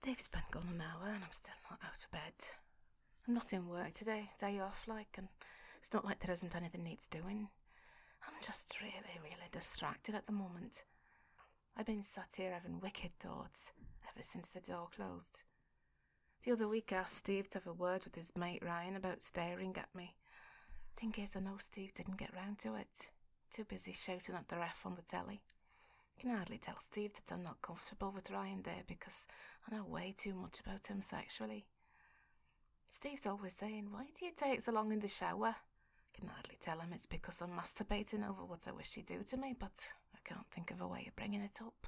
Dave's been gone an hour and I'm still not out of bed. I'm not in work today, day off and it's not like there isn't anything needs doing. I'm just really distracted at the moment. I've been sat here having wicked thoughts ever since the door closed. The other week I asked Steve to have a word with his mate Ryan about staring at me. Thing is, I know Steve didn't get round to it. Too busy shouting at the ref on the telly. I can hardly tell Steve that I'm not comfortable with Ryan there because I know way too much about him sexually. Steve's always saying, "Why do you take so long in the shower?" I can hardly tell him it's because I'm masturbating over what I wish he'd do to me, but I can't think of a way of bringing it up.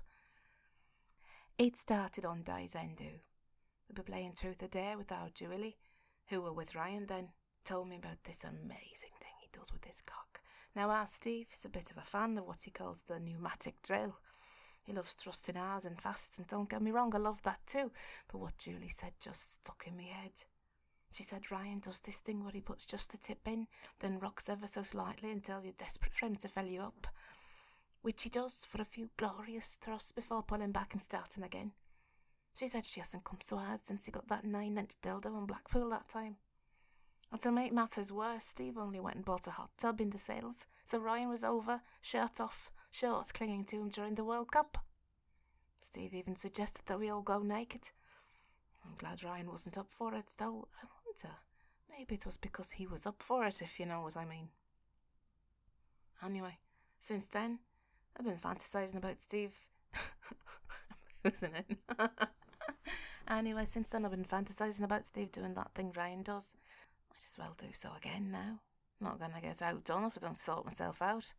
It started on Dai's Endu. We were playing Truth or Dare with our Julie, who were with Ryan then, told me about this amazing thing he does with his cock. Now our Steve is a bit of a fan of what he calls the pneumatic drill. He loves thrusting hard and fast, and don't get me wrong, I love that too, but what Julie said just stuck in my head. She said Ryan does this thing where he puts just the tip in, then rocks ever so slightly until you're desperate for him to fill you up, which he does for a few glorious thrusts before pulling back and starting again. She said she hasn't come so hard since he got that 9-inch dildo in Blackpool that time. And to make matters worse, Steve only went and bought a hot tub in the sales, so Ryan was over, shirt off, shorts clinging to him during the World Cup. Steve even suggested that we all go naked. I'm glad Ryan wasn't up for it, though I wonder, maybe it was because he was up for it, if you know what I mean. Anyway, since then, I've been fantasising about Steve. Isn't it? Anyway, since then I've been fantasising about Steve doing that thing Ryan does. Might as well do so again now. I'm not going to get outdone if I don't sort myself out.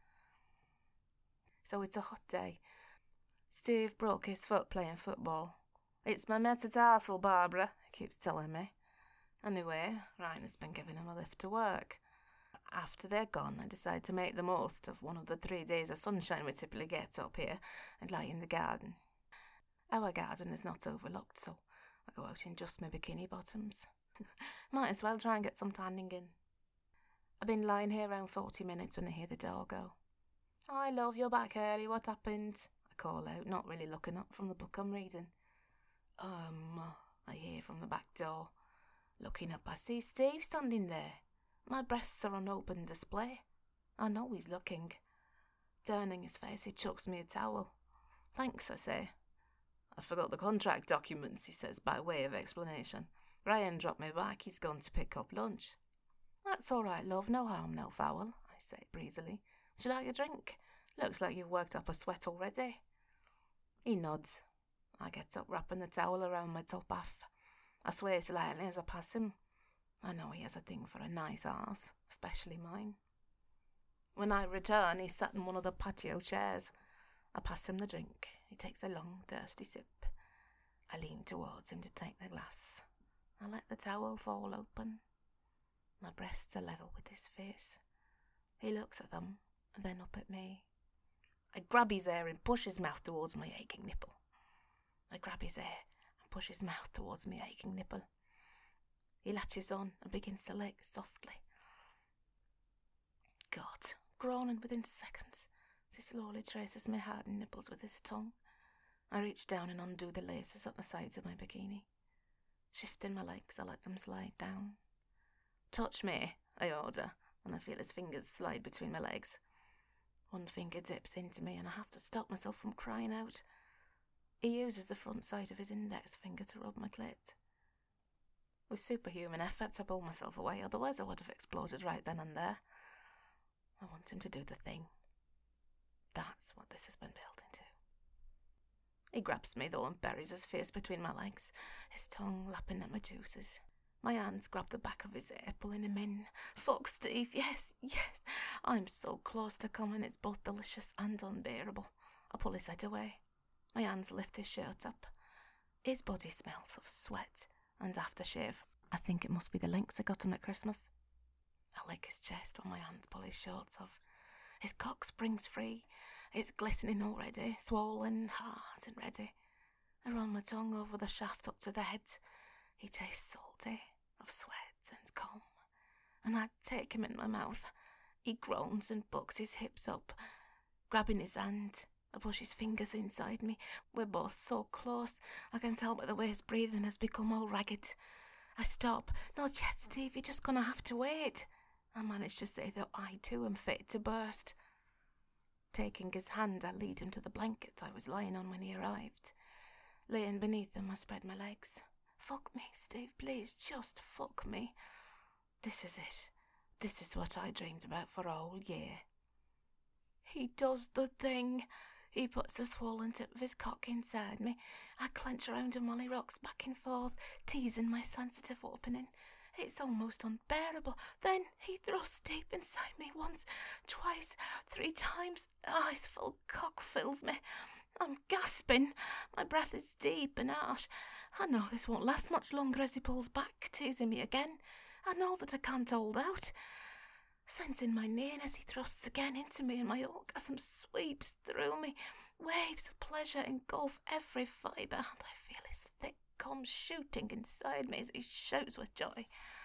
So it's a hot day. Steve broke his foot playing football. "It's my metatarsal, Barbara," he keeps telling me. Anyway, Ryan has been giving him a lift to work. After they're gone, I decide to make the most of one of the 3 days of sunshine we typically get up here and lie in the garden. Our garden is not overlooked, so I go out in just my bikini bottoms. Might as well try and get some tanning in. I've been lying here around 40 minutes when I hear the door go. "Hi, love, you're back early. What happened?" I call out, not really looking up from the book I'm reading. I hear from the back door. Looking up, I see Steve standing there. My breasts are on open display. I know he's looking. Turning his face, he chucks me a towel. "Thanks," I say. "I forgot the contract documents," he says by way of explanation. "Ryan dropped me back. He's gone to pick up lunch." "That's all right, love. No harm, no foul," I say breezily. "Would you like a drink? Looks like you've worked up a sweat already." He nods. I get up, wrapping the towel around my top half. I sway slightly as I pass him. I know he has a thing for a nice arse, especially mine. When I return, he's sat in one of the patio chairs. I pass him the drink. He takes a long, thirsty sip. I lean towards him to take the glass. I let the towel fall open. My breasts are level with his face. He looks at them, and then up at me. I grab his hair and push his mouth towards my aching nipple. He latches on and begins to lick softly. God, groaning within seconds, he slowly traces my hardened nipples with his tongue. I reach down and undo the laces at the sides of my bikini. Shifting my legs, I let them slide down. "Touch me," I order, and I feel his fingers slide between my legs. One finger dips into me and I have to stop myself from crying out. He uses the front side of his index finger to rub my clit. With superhuman efforts, I pull myself away, otherwise I would have exploded right then and there. I want him to do the thing. That's what this has been built into. He grabs me, though, and buries his face between my legs, his tongue lapping at my juices. My hands grab the back of his hair, pulling him in. Fuck, Steve, yes. I'm so close to coming, it's both delicious and unbearable. I pull his head away. My hands lift his shirt up. His body smells of sweat and aftershave. I think it must be the Lynx I got him at Christmas. I lick his chest while my hands pull his shorts off. His cock springs free. It's glistening already, swollen, hard and ready. I run my tongue over the shaft up to the head. He tastes salty, of sweat and cum, and I take him in my mouth. He groans and bucks his hips up. Grabbing his hand, I push his fingers inside me. We're both so close. I can tell by the way his breathing has become all ragged. I stop. Not yet, Steve. You're just gonna have to wait. I manage to say that I too am fit to burst. Taking his hand, I lead him to the blanket I was lying on when he arrived. Laying beneath him, I spread my legs. Fuck me, Steve, please, just fuck me. This is it. This is what I dreamed about for a whole year. He does the thing. He puts the swollen tip of his cock inside me. I clench around him while he rocks back and forth, teasing my sensitive opening. It's almost unbearable. Then he thrusts deep inside me once, twice, 3 times. His full cock fills me. I'm gasping. My breath is deep and harsh. I know this won't last much longer as he pulls back, teasing me again. I know that I can't hold out. Sensing my nearness, he thrusts again into me and my orgasm sweeps through me. Waves of pleasure engulf every fibre, and I feel his thick cum shooting inside me as he shouts with joy.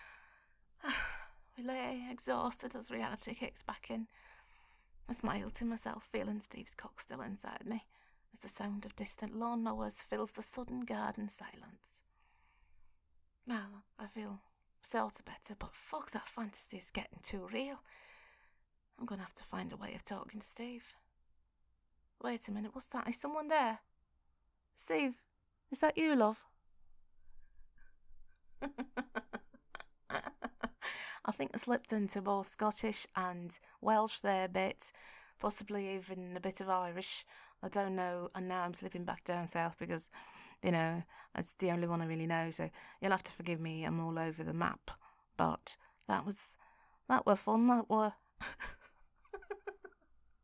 We lay exhausted as reality kicks back in. I smile to myself, feeling Steve's cock still inside me, as the sound of distant lawnmowers fills the sudden garden silence. Well, I feel sort of better, but fuck, that fantasy is getting too real. I'm going to have to find a way of talking to Steve. Wait a minute, what's that? Is someone there? Steve, is that you, love? I think I slipped into both Scottish and Welsh there a bit, possibly even a bit of Irish. I don't know, and now I'm slipping back down south because, that's the only one I really know, so you'll have to forgive me, I'm all over the map. But that were fun, that were.